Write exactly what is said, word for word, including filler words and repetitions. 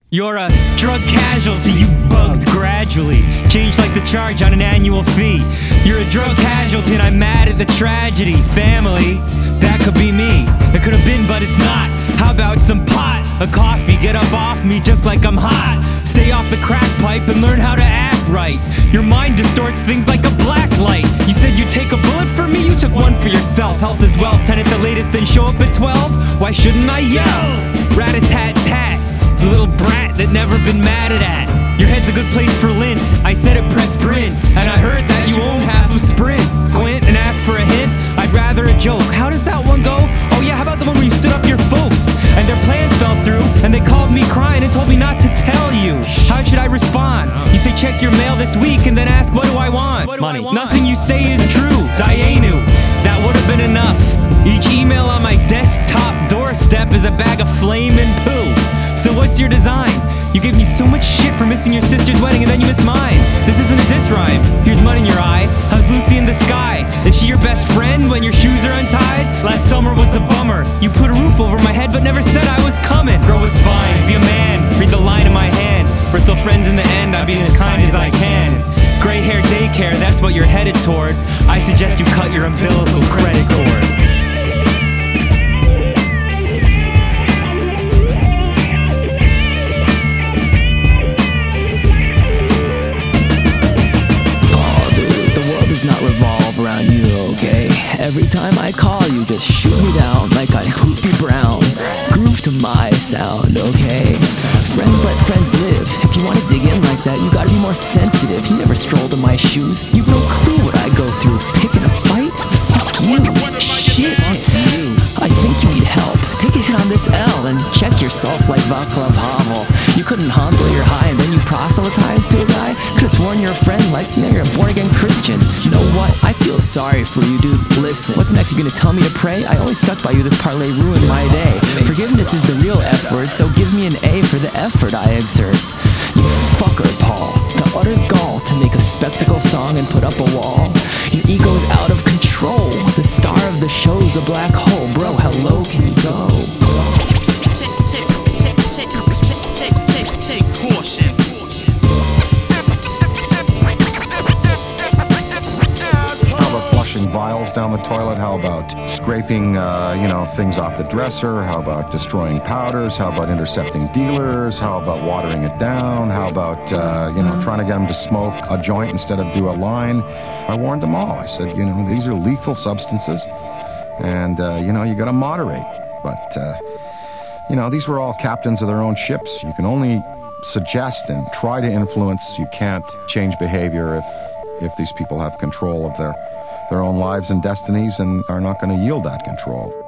You're a drug casualty, you bugged gradually. Changed like the charge on an annual fee. You're a drug casualty and I'm mad at the tragedy. Family, that could be me. It could have been, but it's not. How about some pot, a coffee, get up off me just like I'm hot. Stay off the crack pipe and learn how to act right. Your mind distorts things like a black light. You said you'd take a bullet for me, you took one for yourself. Health is wealth, ten at the latest, then show up at twelve. Why shouldn't I yell? Rat-a-tat-tat. A little brat that never been mad at. Your head's a good place for lint. I said it press sprints, and I heard that you own half of Sprint. Squint and ask for a hint, I'd rather a joke. How does that one go? Oh yeah, how about the one where you stood up your folks and their plans fell through and they called me crying and told me not to tell you. How should I respond? You say check your mail this week and then ask what do I want? Money. Nothing you say is true. Dayenu, that would have been enough. Each email on my desktop doorstep is a bag of flamin' poo. So what's your design? You gave me so much shit for missing your sister's wedding and then you missed mine. This isn't a diss rhyme. Here's mud in your eye. How's Lucy in the sky? Is she your best friend when your shoes are untied? Last summer was a bummer. You put a roof over my head but never said I was coming. Grow a spine, be a man, read the line in my hand. We're still friends in the end, I'm being as kind as I can. Gray hair daycare, that's what you're headed toward. I suggest you cut your umbilical credit cord. Does not revolve around you, okay? Every time I call you, just shoot me down like I Hoopy Brown. Groove to my sound, okay? Friends let friends live. If you want to dig in like that, you gotta be more sensitive. You never strolled in my shoes. You've no clue what I go through. Picking a fight? Fuck you. Shit. I think you need help. Take a hit on this L and check yourself like Václav Havel. You couldn't handle your high and then you proselytize to a guy? Could've sworn you're a friend like, you know, you're a born-again Christian. You know what? I feel sorry for you, dude. Listen, what's next? You gonna tell me to pray? I always stuck by you. This parlay ruined my day. Forgiveness is the real F word, so give me an A for the effort I exert. You fucker, Paul. The utter gall to make a spectacle song and put up a wall. Your ego's out of control. The star of the show's a black hole. Bro, how low can you go? Vials down the toilet? How about scraping, uh, you know, things off the dresser? How about destroying powders? How about intercepting dealers? How about watering it down? How about, uh, you know, trying to get them to smoke a joint instead of do a line? I warned them all. I said, you know, these are lethal substances, and, uh, you know, you got to moderate. But, uh, you know, these were all captains of their own ships. You can only suggest and try to influence. You can't change behavior if, if these people have control of their their own lives and destinies and are not going to yield that control.